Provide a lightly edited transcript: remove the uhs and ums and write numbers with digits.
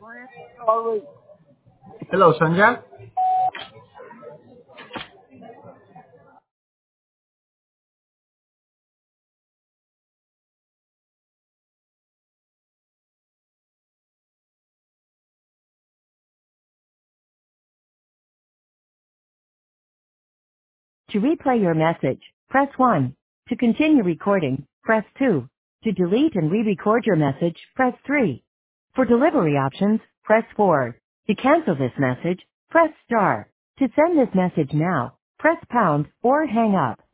Hello, Sanja. To replay your message, press 1. To continue recording, press 2. To delete and re-record your message, press 3. For delivery options, press 4. To cancel this message, press star. To send this message now, press pound or hang up.